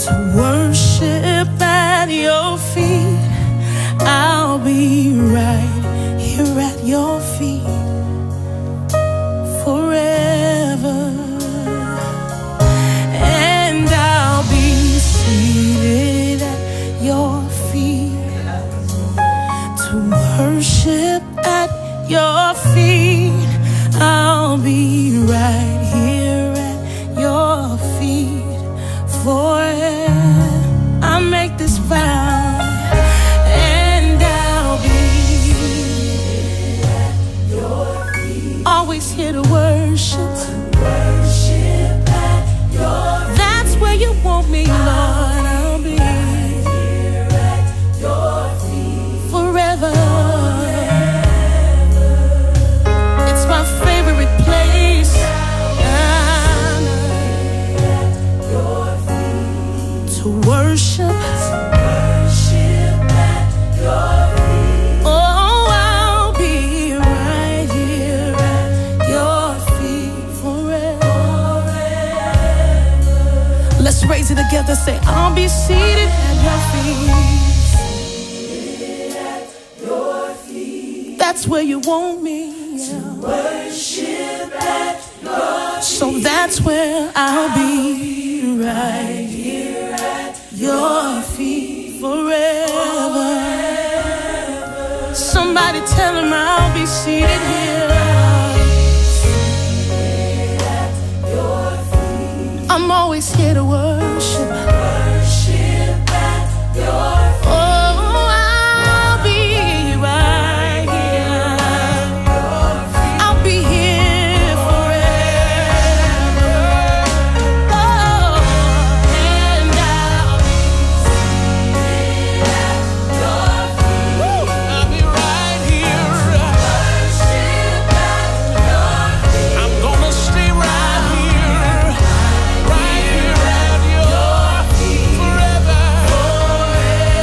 to worship at your feet. I'll be right here at your feet forever, and I'll be seated at your feet to worship at your feet. I'll be right here at your feet forever. I make this vow, and I'll be at your feet, always here to worship. At your feet. That's where you want me, Lord. I'll be here at your feet forever. It's my favorite place. To worship at your feet. Oh, I'll be right here at your feet forever. Let's raise it together, say, I'll be seated at your feet. That's where you want me. To worship at your feet. So that's where I'll be right here at your feet forever. Somebody tell him I'll be seated here. At your feet. I'm always here to worship. Worship at your feet. Oh, I'll be right here. I'll be here forever. Oh, and I'll be seated at your feet. I'll be right here. Worship at your feet. I'm gonna stay right here at your feet forever.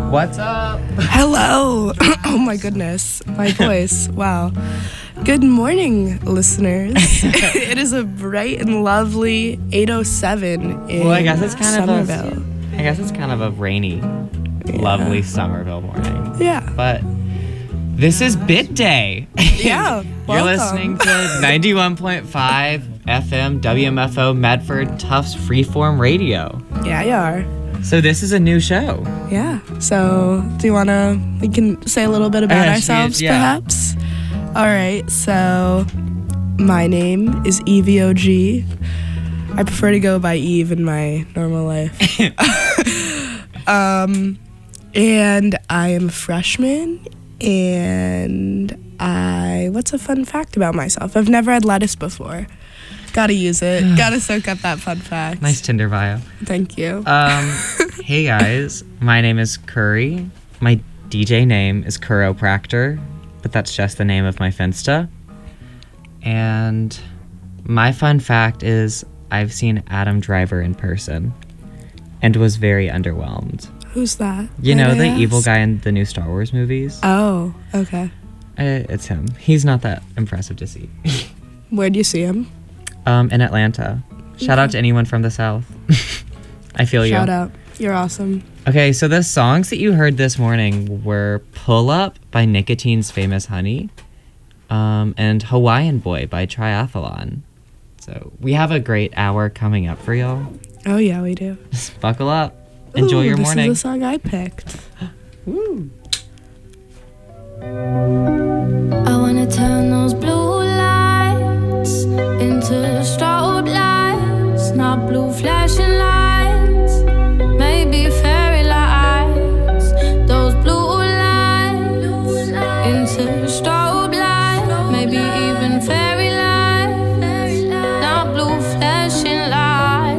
What's up? Hello. Oh my goodness. My voice. Wow. Good morning, listeners. It is a bright and lovely 8:07 in I guess it's Somerville. kind of a rainy, lovely Somerville morning. Yeah. But this is Bit Day. Yeah. You're welcome. listening to 91.5 FM WMFO Medford Tufts Freeform Radio. Yeah, you are. So this is a new show. Yeah. So, we can say a little bit about ourselves, perhaps? All right. So, my name is Evie OG. I prefer to go by Eve in my normal life. And I am a freshman, and what's a fun fact about myself? I've never had lettuce before. Gotta use it. Gotta soak up that fun fact. Nice Tinder bio. Thank you. Hey guys, my name is Curry. My DJ name is Chiropractor, but that's just the name of my Finsta. And my fun fact is I've seen Adam Driver in person and was very underwhelmed. Who's that? You know, the evil guy in the new Star Wars movies? Oh, okay. It's him. He's not that impressive to see. Where'd you see him? In Atlanta. Shout out to anyone from the South. I feel you. Shout out. You're awesome. Okay, so the songs that you heard this morning were Pull Up by Nicotine's Famous Honey and Hawaiian Boy by Triathlon. So we have a great hour coming up for y'all. Oh, yeah, we do. Just buckle up. Enjoy your morning. This is the song I picked. Woo. I wanna turn those blue lights into strobe lights, not blue flashing lights, maybe fairy lights. Those blue lights into strobe lights, maybe even fairy lights, not blue flashing lights.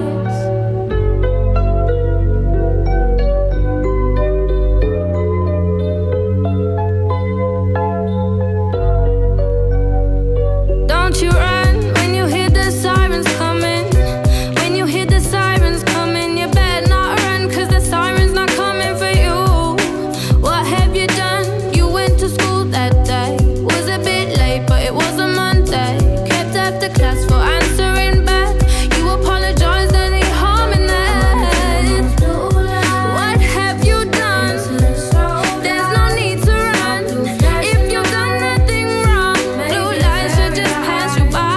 Don't you run when you hear the sirens coming. When you hear the sirens coming, you better not run, 'cause the siren's not coming for you. What have you done? You went to school that day. Was a bit late, but it was a Monday. Kept after class for answering back. You apologized, any harm in that? What have you done? There's no need to run. If you've done nothing wrong, blue lights should just pass you by.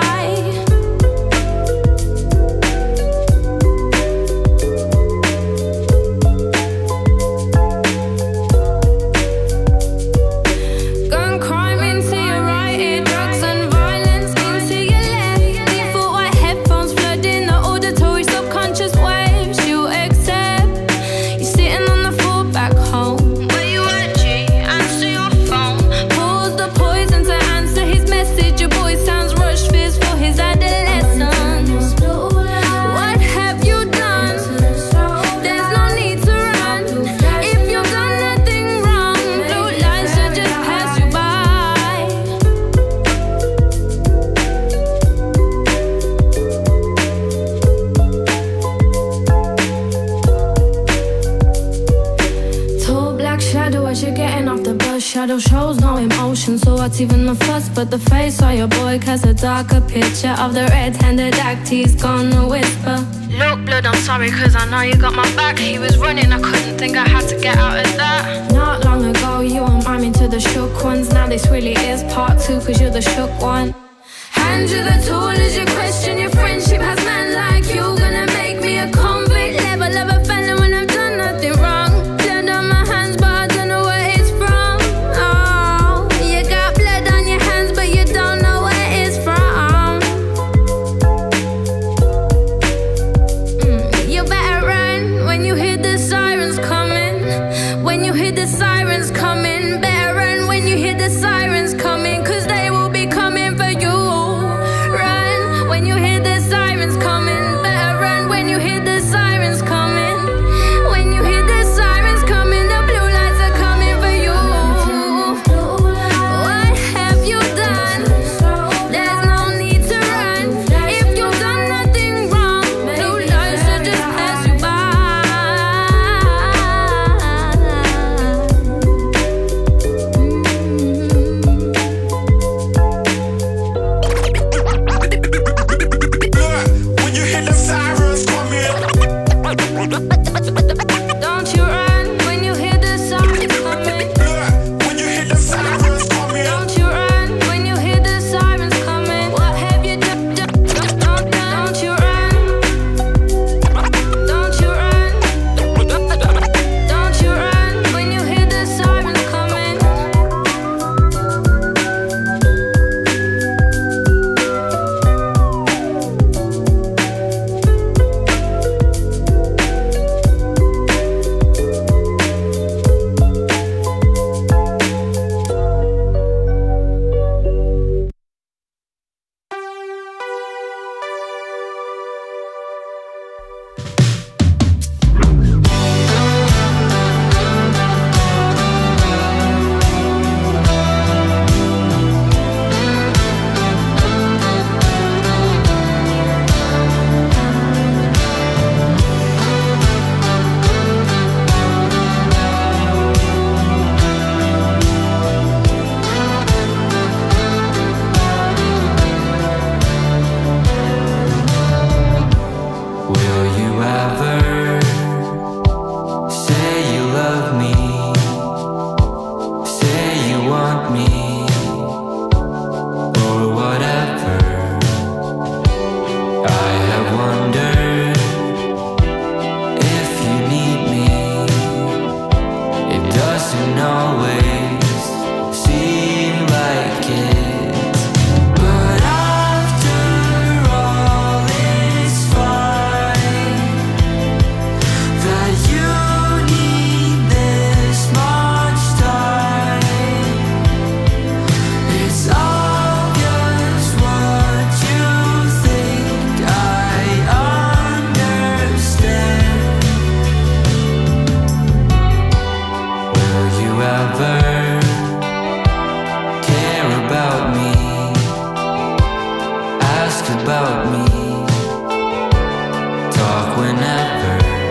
Gun crime into your right ear, drugs and violence into your left. Default white headphones flooding the auditory subconscious waves you accept. You're sitting on the floor back home. Where you at, G? Answer your phone. Pause the poison to answer his message. Your boy sounds rushed, fears for his adolescence. What have you done? There's no need to run. If you've done nothing wrong, blue lights should just pass you by. Tall black shadow as you're getting off the bus. Shadow shows no emotion, so what's even the fuss? But the face of your boy casts a darker picture of the red-handed act he's gonna whisper. Look, blood, I'm sorry, 'cause I know you got my back. He was running, I couldn't think I had to get out of that. Not long ago, you were miming to the shook ones. Now this really is part two, 'cause you're the shook one. Hand you the tool as you question your friendship. Has men like you gonna make me a convict? Level of a felon when I've done nothing wrong. Blood on my hands, but I don't know where it's from. Oh, you got blood on your hands, but you don't know where it's from. You better run when you hear the sirens coming. When you hear the sirens coming, better run when you hear the sirens coming, 'cause they will be coming for you. Run when you hear ask about me. Talk whenever.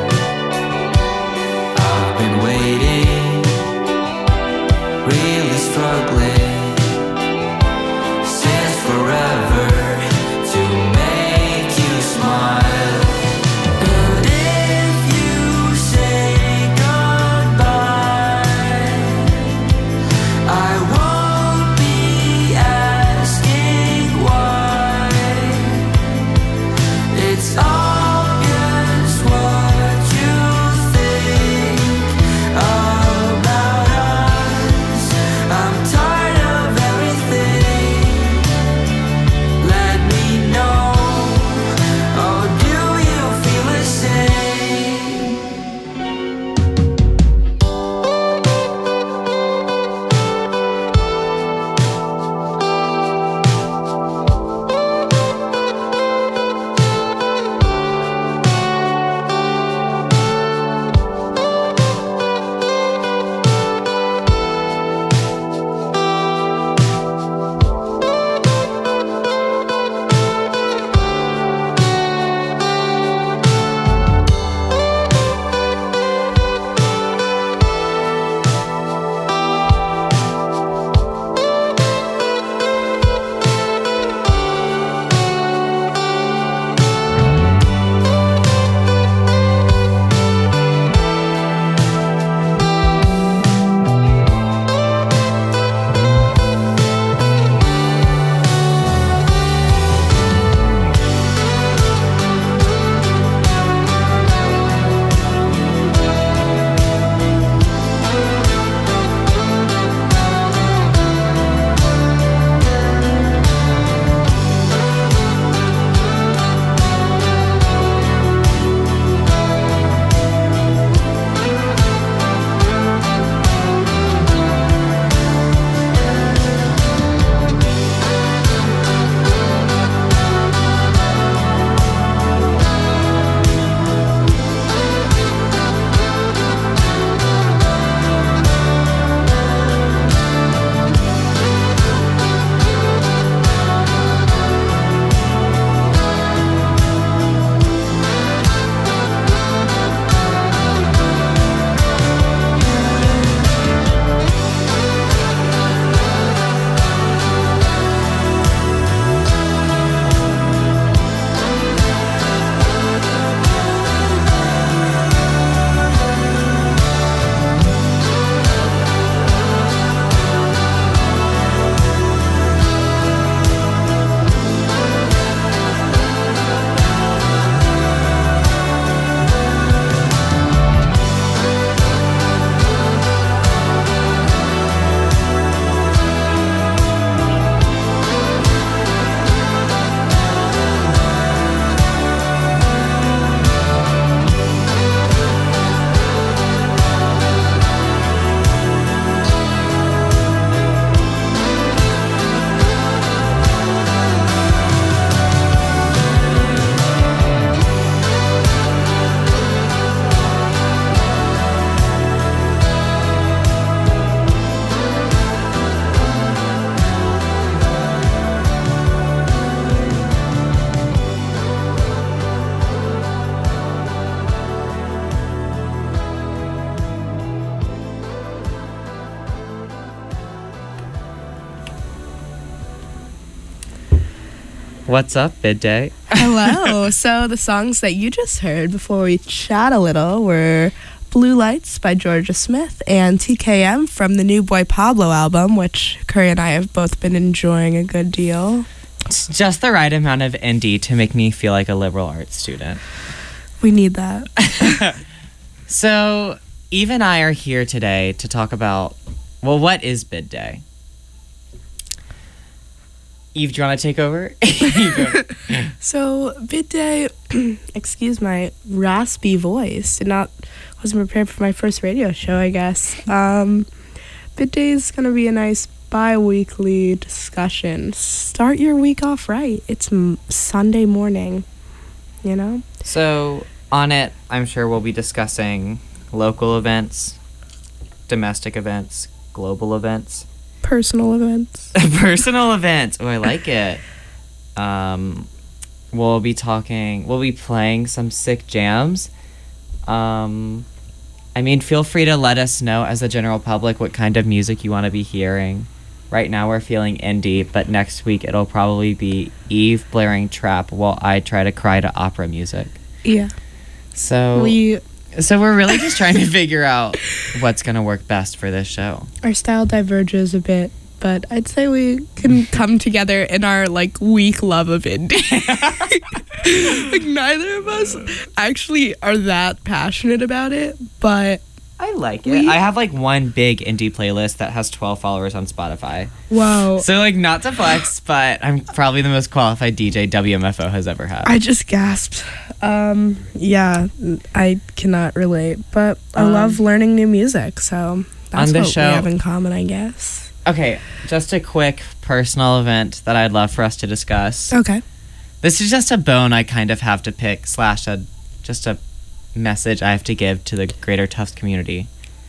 I've been waiting, really struggling since forever to make you smile. And if you say goodbye, I won't be asking why. It's obvious what you think about us. I'm tired of everything. Let me know. Oh, do you feel the same? What's up, Bid Day? Hello. So the songs that you just heard before we chat a little were Blue Lights by Georgia Smith and TKM from the new Boy Pablo album, which Curry and I have both been enjoying a good deal. It's just the right amount of indie to make me feel like a liberal arts student. We need that. So, Eve and I are here today to talk about, well, what is Bid Day? Eve, do you want to take over? So, Bid Day, excuse my raspy voice. Wasn't prepared for my first radio show, I guess. Bid Day is going to be a nice bi-weekly discussion. Start your week off right. It's Sunday morning, you know? So, on it, I'm sure we'll be discussing local events, domestic events, global events. Personal events. Personal events. Oh, I like it. we'll be playing some sick jams. I mean, feel free to let us know as the general public what kind of music you want to be hearing. Right now we're feeling indie, but next week it'll probably be Eve blaring trap while I try to cry to opera music. Yeah. So we're really just trying to figure out what's going to work best for this show. Our style diverges a bit, but I'd say we can come together in our like weak love of indie. Like neither of us actually are that passionate about it, but I like it. I have like one big indie playlist that has 12 followers on Spotify. Wow. So like not to flex, but I'm probably the most qualified DJ WMFO has ever had. I just gasped. Yeah, I cannot relate, but I love learning new music, so that's what we have in common, I guess. Okay, just a quick personal event that I'd love for us to discuss. Okay. This is just a bone I kind of have to pick / just a message I have to give to the greater Tufts community.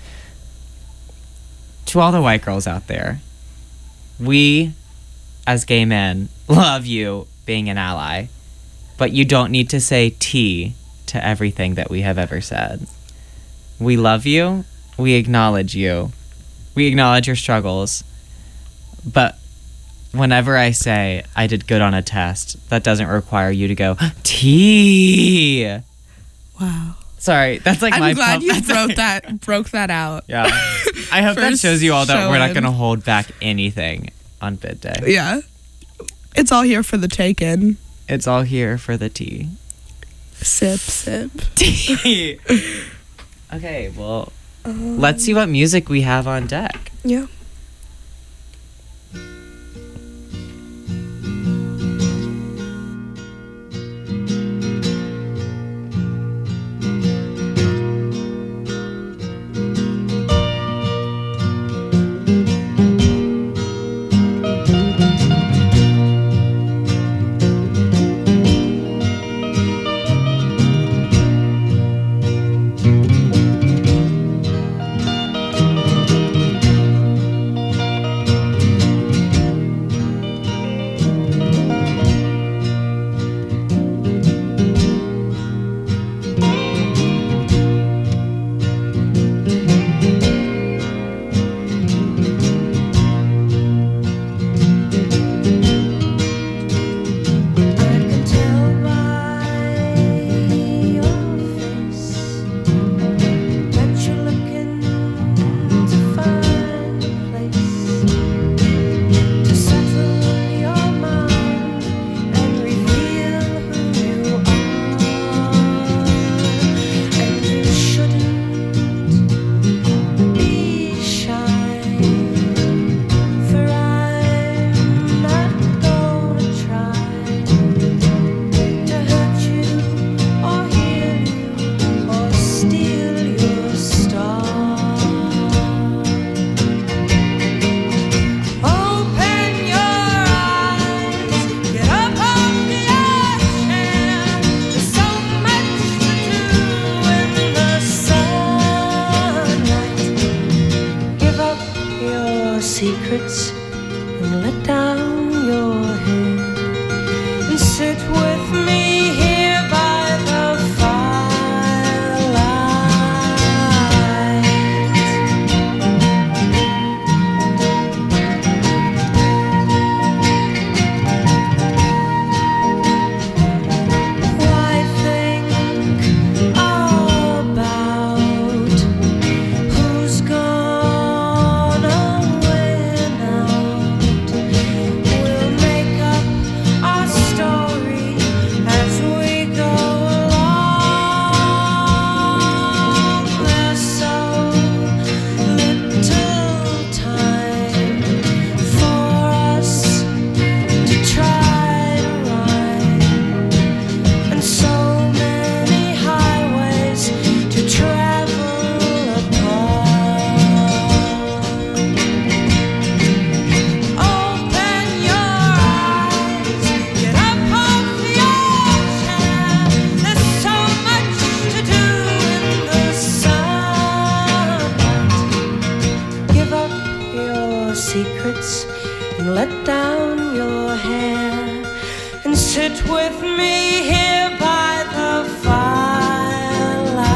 To all the white girls out there, we, as gay men, love you being an ally, but you don't need to say T to everything that we have ever said. We love you. We acknowledge you. We acknowledge your struggles. But whenever I say I did good on a test, that doesn't require you to go, T. Wow. Sorry, that's like I'm glad you broke that out. Yeah. I hope that shows you all that we're not going to hold back anything on bid day. Yeah. It's all here for the taken. It's all here for the tea. Sip, sip. Tea. Okay, well, let's see what music we have on deck. Yeah. secrets and let down your head and sit with me here by the Why think about who's gone away now? We'll make up our story as we go along. There's so little time for us to try to rhyme, and so many highways to travel upon. Open your eyes, get up off your chair. There's so much to do in the sunlight. Give up your secrets and let down your hair and sit with me here by the firelight.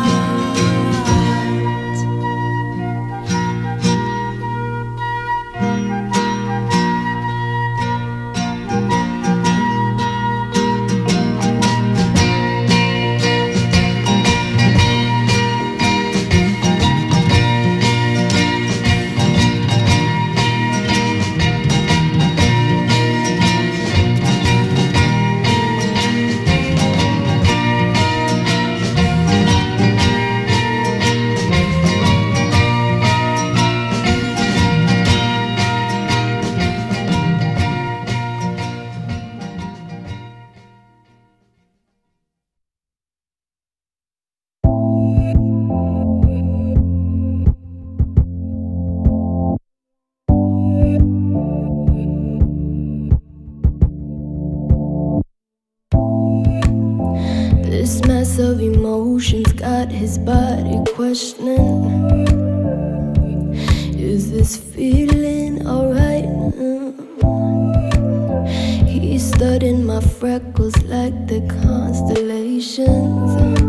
This mess of emotions got his body questioning. Is this feeling alright? He's studying my freckles like the constellations,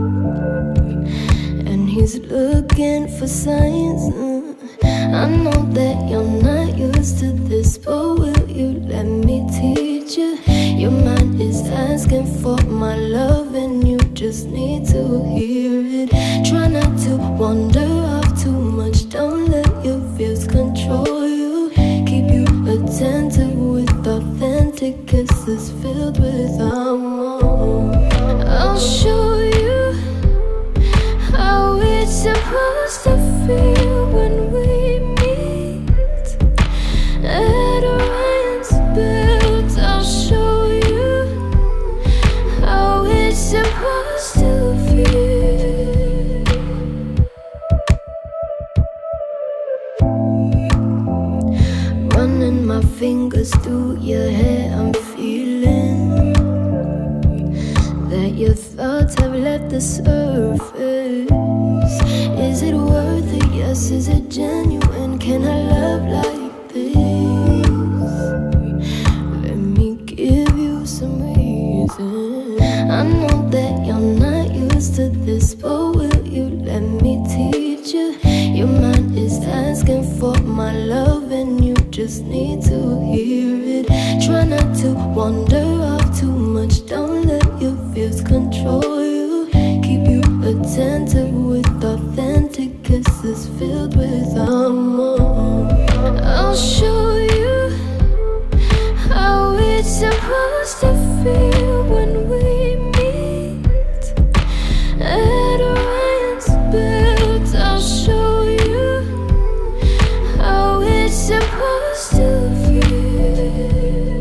and he's looking for signs. I know that you're not used to this, but will you let me teach you? Your mind is asking for my love, and you just need to hear it. Try not to wander off too much, don't let your fears control you. Keep you attentive with authentic kisses filled with amor. I'll show you how it's supposed to feel when we meet at Orion's belt. I'll show you how it's supposed to feel. Running my fingers through your hair, I'm feeling that your thoughts have left the surface. Is it worth it? Yes. Is it genuine? Can I love like this? Let me give you some reason. I know that you're not used to this, but will you let me teach you? Your mind is asking for my love, and you just need to hear it. Try not to wander off too much, don't let your fears control you. Keep you attentive with authentic kisses filled with amor. I'll show you how it's supposed to feel when we meet at Orion's belt. I'll show you how it's supposed to feel.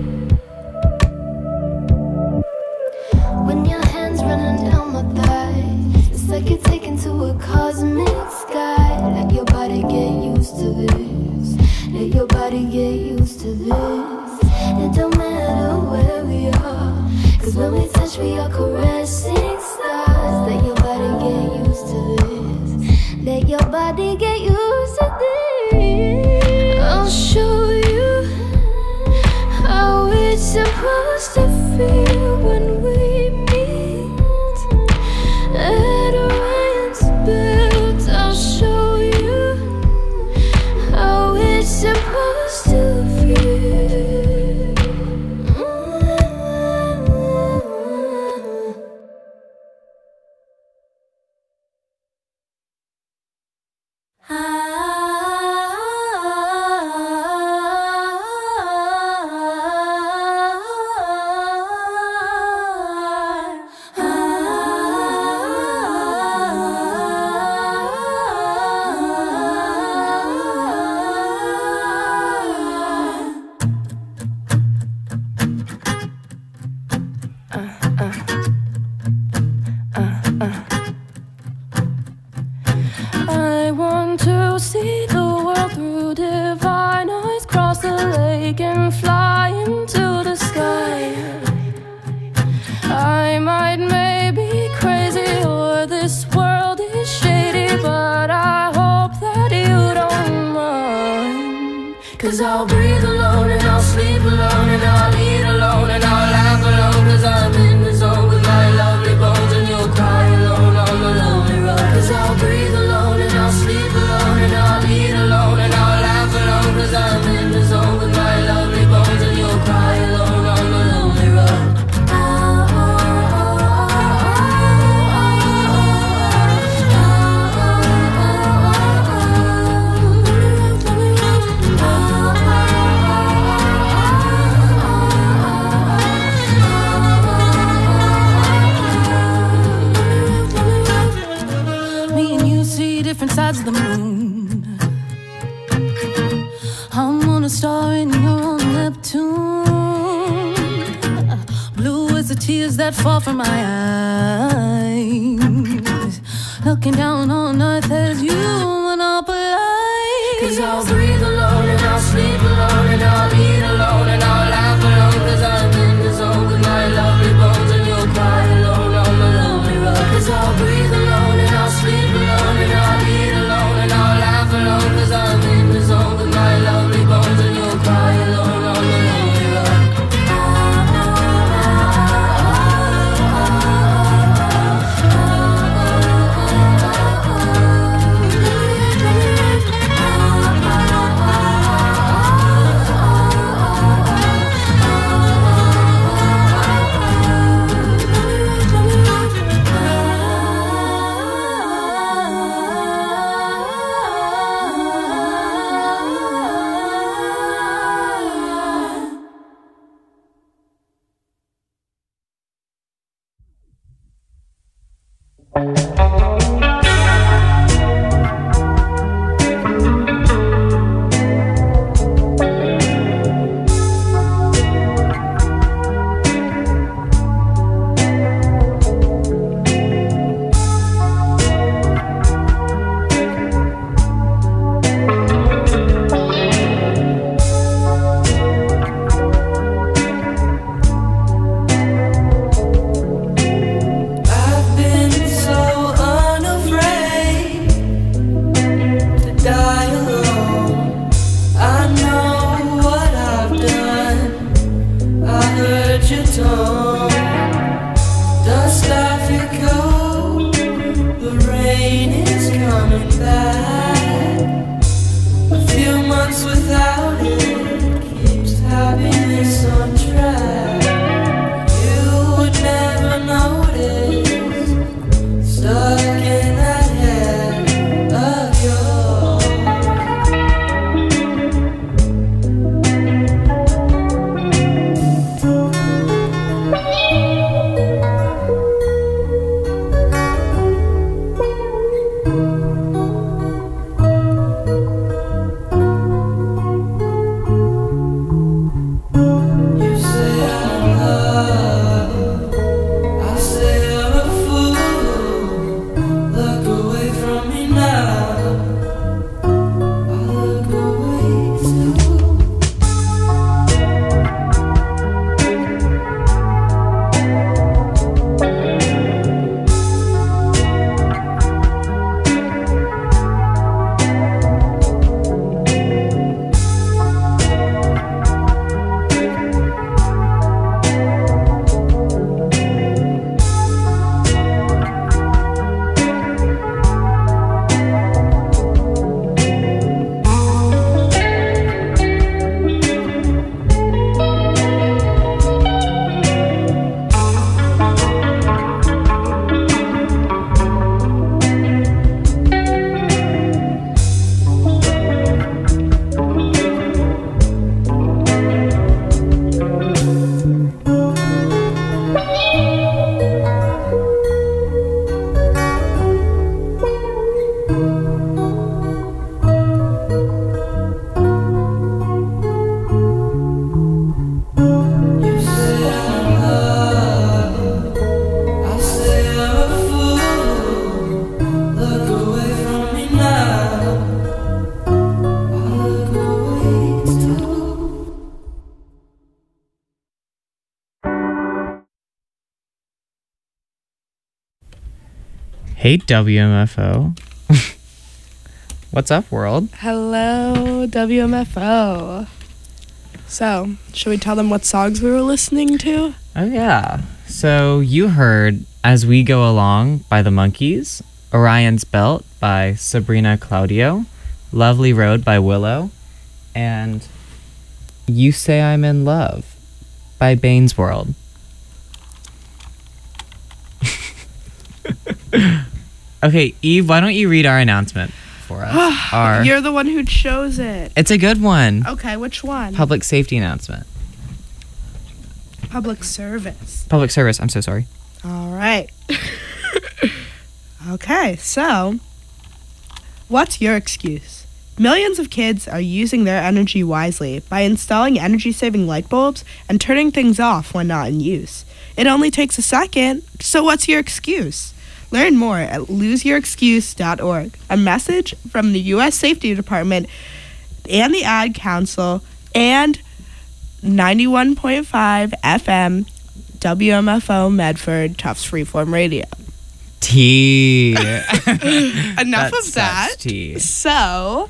When your hands running down my thighs, it's like you're taken to a cosmic sky. Let your body get used to this. Let your body get used to this. It don't matter where we are, 'cause when we touch we are caressing stars. Let your body get used to this. Let your body get used to this. I'll show you how it's supposed to feel when we meet at Orion's belt. I'll show you how it's supposed to feel. I want to see the world through divine eyes, cross the lake and fly into the sky. I might maybe crazy, or this world is shady, but I hope that you don't mind. 'Cause I'll breathe alone and I'll sleep alone and I'll eat alone and I'll laugh alone, 'cause I besides the moon. I'm on a star and you're on Neptune. Blue as the tears that fall from my eyes. Looking down on earth as you monopolize. 'Cause I'll breathe alone and I'll sleep alone and I'll eat alone and I'll laugh alone. 'Cause I'm in the zone with my lovely bones and you'll cry alone on the lonely road. 'Cause I'll breathe alone and I'll sleep alone and I'll eat alone and I'll laugh alone. 'Cause I'm in the zone with my lovely bones and you'll cry alone on the lonely road. Hey, WMFO. What's up, world? Hello, WMFO. So, should we tell them what songs we were listening to? Oh, yeah. So you heard As We Go Along by the Monkees, Orion's Belt by Sabrina Claudio, Lovely Road by Willow, and You Say I'm in Love by Bane's World. Okay, Eve, why don't you read our announcement for us? You're the one who chose it. It's a good one. Okay, which one? Public safety announcement. Public service. Public service, I'm so sorry. All right. Okay, so What's your excuse? Millions of kids are using their energy wisely by installing energy-saving light bulbs and turning things off when not in use. It only takes a second, so what's your excuse? Learn more at loseyourexcuse.org. A message from the U.S. Safety Department and the Ad Council and 91.5 FM WMFO Medford Tufts Freeform Radio. Tea. Enough That's of that. such tea. So,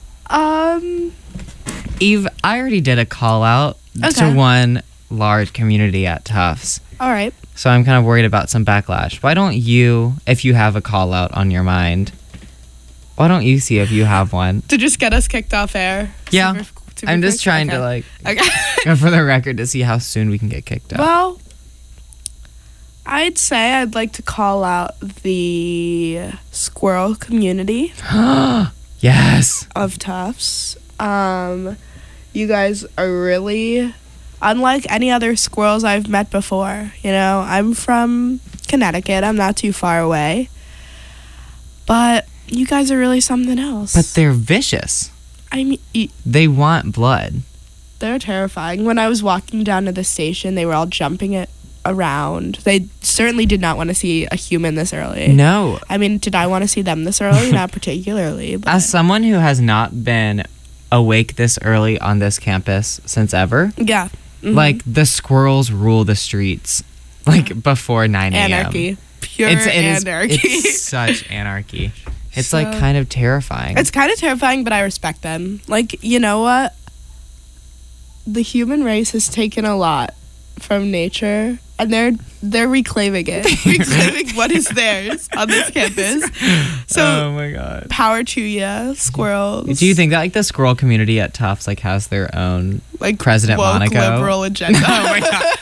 Eve, I already did a call out Okay. to one large community at Tufts. all right. So I'm kind of worried about some backlash. Why don't you, if you have a call out on your mind, why don't you see if you have one? To just get us kicked off air. Yeah. To be I'm just quick? trying to Okay. like Okay. go for the record to see how soon we can get kicked out. Well, I'd say I'd like to call out the squirrel community Yes. of Tufts. You guys are really unlike any other squirrels I've met before. You know, I'm from Connecticut. I'm not too far away. But you guys are really something else. But they're vicious. I mean, They want blood. they're terrifying. When I was walking down to the station, they were all jumping it around. They certainly did not want to see a human this early. No. I mean, did I want to see them this early? Not particularly. But As someone who has not been awake this early on this campus since ever, yeah. Mhm. like the squirrels rule the streets like before 9 a.m. Anarchy. Pure It is- anarchy. it's such anarchy. It's like So- kind of terrifying. It's kind of terrifying, but I respect them. Like, you know what? The human race has taken a lot from nature, and they're reclaiming it. Reclaiming what is theirs on this campus. So, oh my god. power to ya, squirrels. Do you think that like the squirrel community at Tufts like has their own like President woke Monaco? liberal agenda? Oh my god.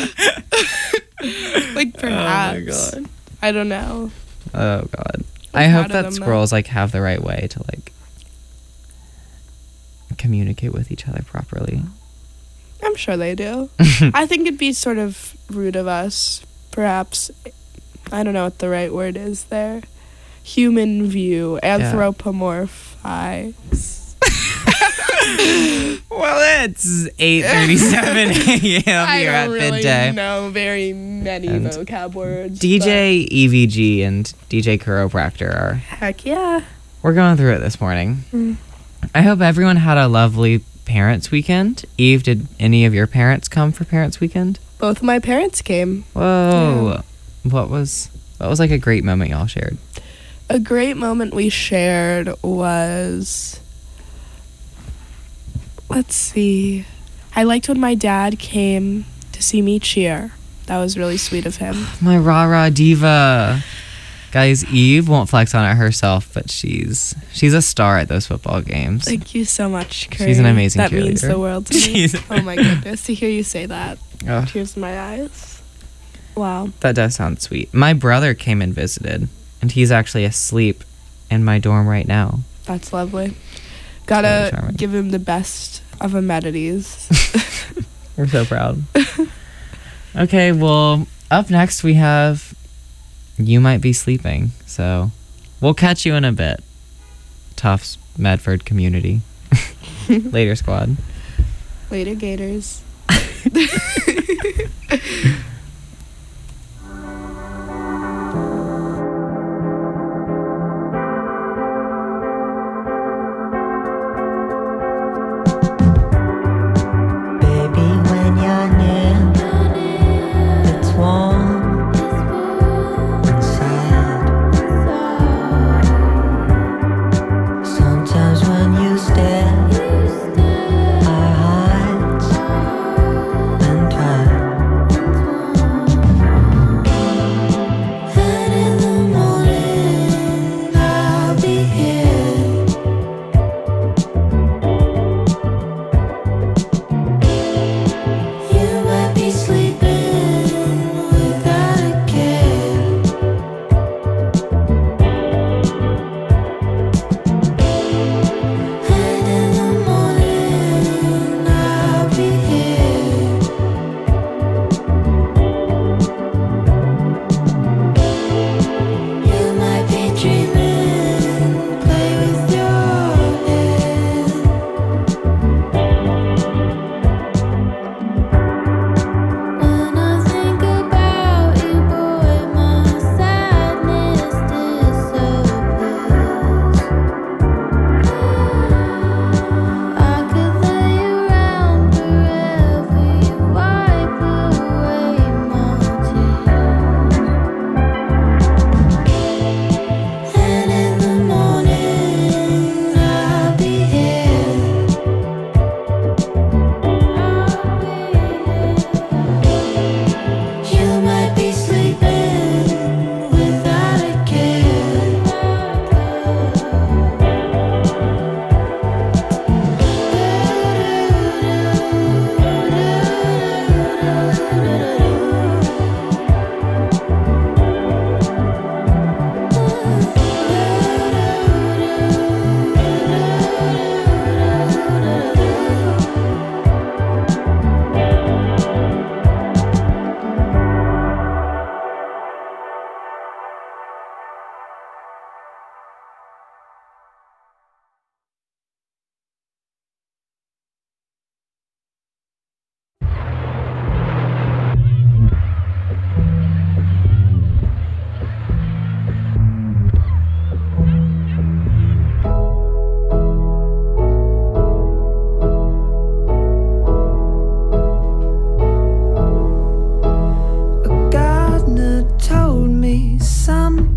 Like perhaps. Oh my god. I don't know. Oh god. I'm I hope proud of that them, though. squirrels like have the right way to like communicate with each other properly. I'm sure they do. I think it'd be sort of rude of us, perhaps. I don't know what the right word is there. Human view, anthropomorphize. Well, it's 8:37 a.m. I here at don't really midday. know very many And vocab words. DJ EVG and DJ Chiropractor are. but heck yeah. We're going through it this morning. Mm. I hope everyone had a lovely parents' weekend. Eve, did any of your parents come for parents' weekend? Both of my parents came. Whoa. What was like a great moment y'all shared? A great moment we shared was, let's see, I liked when my dad came to see me cheer. That was really sweet of him. My rah-rah diva. Guys, Eve won't flex on it herself, but she's a star at those football games. Thank you so much, Curry. She's an amazing That means cheerleader. the world to me. She's- Oh my goodness, to hear you say that. Ugh, Tears in my eyes. Wow. that does sound sweet. My brother came and visited, and he's actually asleep in my dorm right now. That's lovely. Really Gotta charming. give him the best of amenities. We're so proud. Okay, well, up next we have You Might Be Sleeping. So we'll catch you in a bit. Tufts Medford community. Later, squad. Later, Gators. Baby, when you're near, it's warm inside. Sometimes when you stare, our hearts been dry.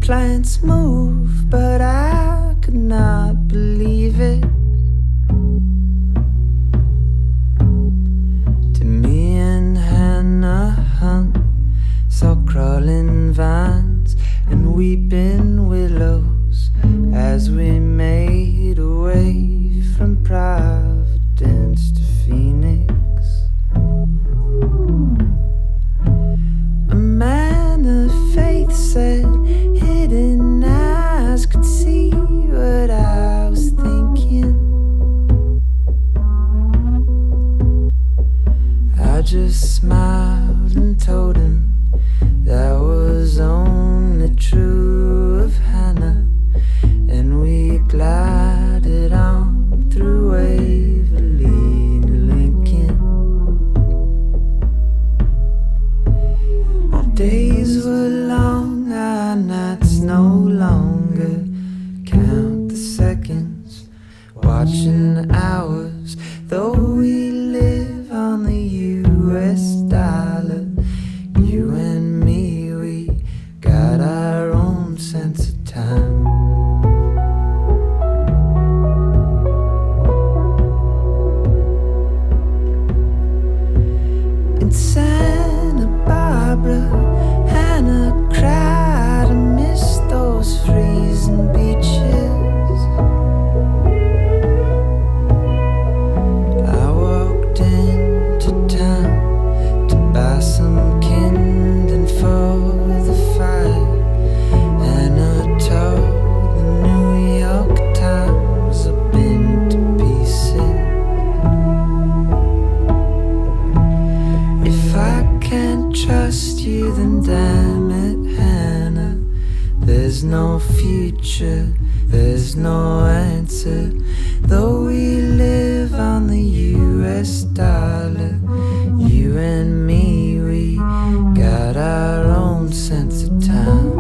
plants move, but I could not believe it. To me and Hannah Hunt saw crawling vines and weeping willows as we made our way from Providence to Phoenix. A man of faith said hidden eyes could see what I was thinking. I just smiled and told him that was only true of Hannah, and we glided on through Waverly to Lincoln. Our days were long, our nights no longer. Count the seconds, watching the hours, though we live on the US dollar. You and me, we got our own sense of time. In Santa Barbara, Hannah cried and missed those freezing beaches. I walked into town to buy some kindling for the fire, and I told the New York Times I've been to pieces. If I can't trust you, then damn it, Hannah. There's no future, there's no answer. Though we live on the US dollar, you and me, we got our own sense of time.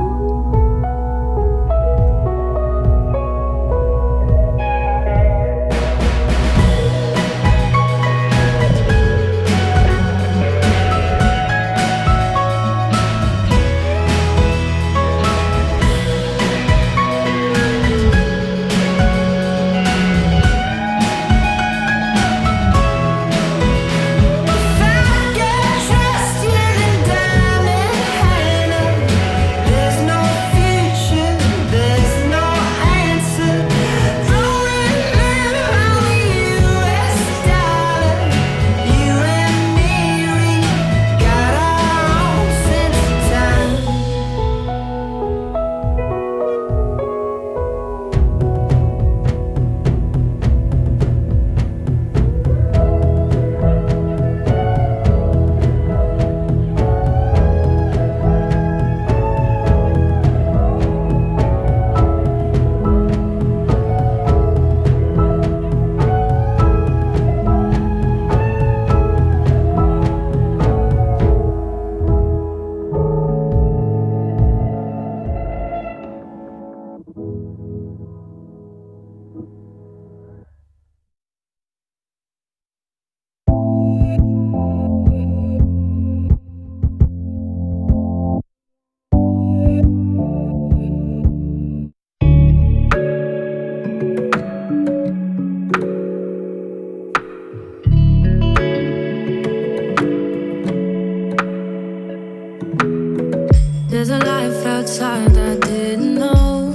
There's a life outside I didn't know.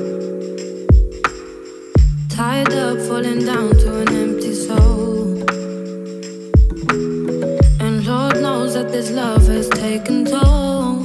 Tied up, falling down to an empty soul. And Lord knows that this love has taken toll.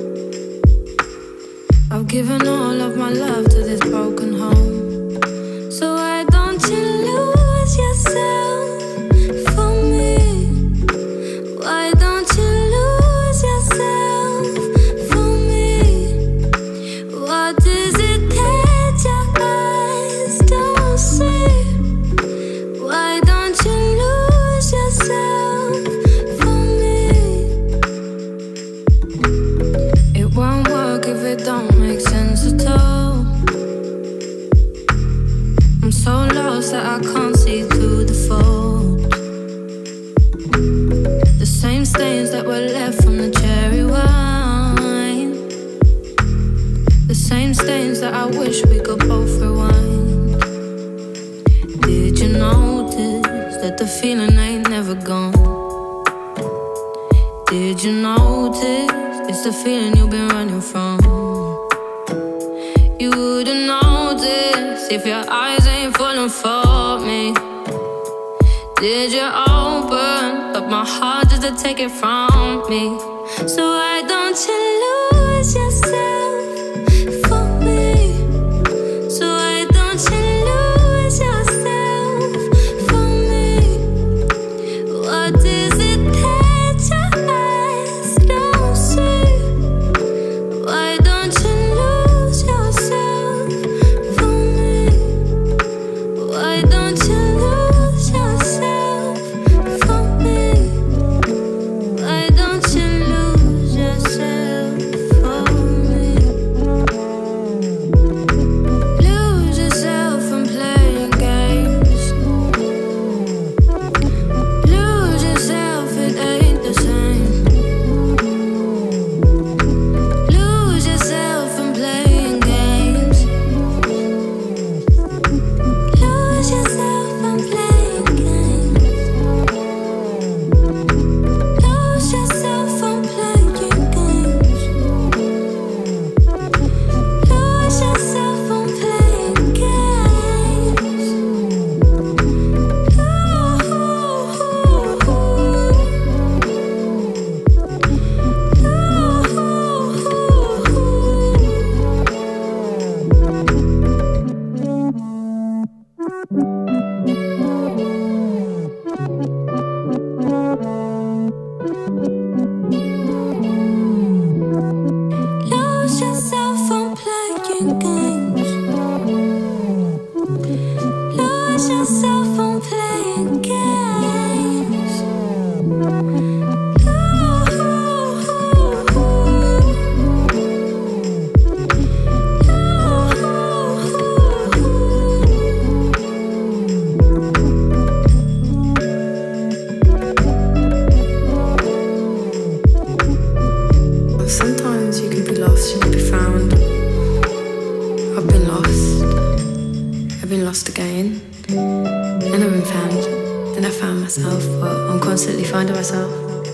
I've given all of my love to this broken home. So why don't you lose yourself for me? Why don't you lose yourself for me? What is it that your eyes don't see? Why don't you lose yourself for me? It won't work if it don't make sense at all. I'm so lost that I can't see through the fold. The same stains that were left from the cherry wine, the stains that I wish we could both rewind. Did you notice that the feeling ain't never gone? Did you notice it's the feeling you've been running from? You wouldn't notice if your eyes ain't falling for me. Did you open up my heart just to take it from me? So why don't you lose yourself for me? So why don't you lose yourself for me? What is it that your eyes don't see? Why don't you lose yourself for me? Why don't you lose yourself for me? Why don't you lose yourself for me? Lose yourself and playing games. Lose yourself, it ain't the same. Lose yourself and playing games. Lose yourself and playing games. Lose yourself and playing games. Lose yourself and playing games. Lose yourself and playing games. Lose yourself and playing games. Sometimes you can be lost and be found. I've been lost. I've been lost again. And I've been found. Then I found myself, but I'm constantly finding myself.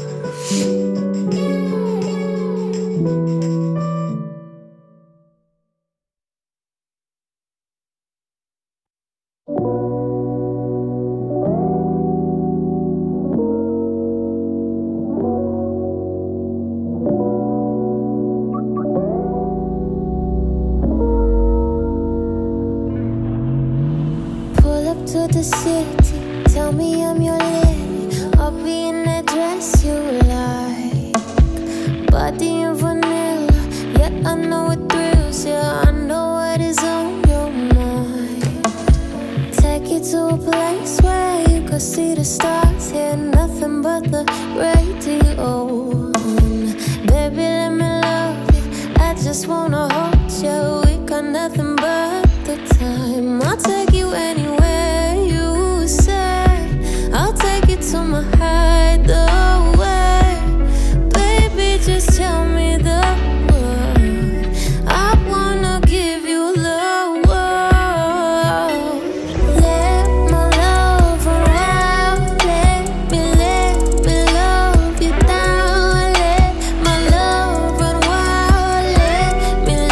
Pull up to the city, tell me I'm your lady. I'll be in that dress you like, body and vanilla. Yeah, I know it thrills you. I know what is on your mind. Take you to a place where you can see the stars, hear nothing but the radio. Baby, let me love you. I just wanna hold you. We got nothing but the time. I'll take you anywhere you say. I'll take you to my hideaway. Baby, just tell me the word. I wanna give you the world. Let my love run wild. Let me love you down. Let my love run wild. Let me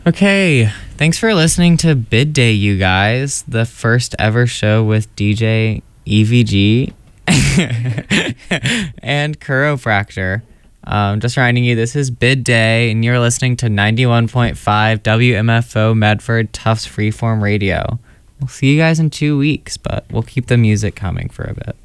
Okay, thanks for listening to Bid Day, you guys. The first ever show with DJ EVG and Chiropractor. Just reminding you, this is Bid Day, and you're listening to 91.5 WMFO Medford Tufts Freeform Radio. We'll see you guys in 2 weeks, but we'll keep the music coming for a bit.